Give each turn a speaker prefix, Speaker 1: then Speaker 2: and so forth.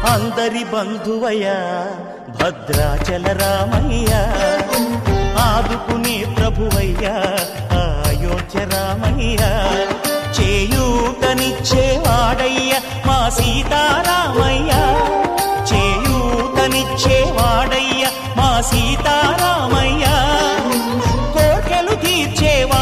Speaker 1: అందరి బంధువయ్యా భద్రాచల రామయ్య, ఆదుకునే ప్రభువయ్యా అయోధ్య రామయ్య, చేయూతనిచ్చేవాడయ్య మా సీతారామయ్య, చేయూతనిచ్చేవాడయ్య మా సీతారామయ్య, కోర్కెలు తీర్చేవా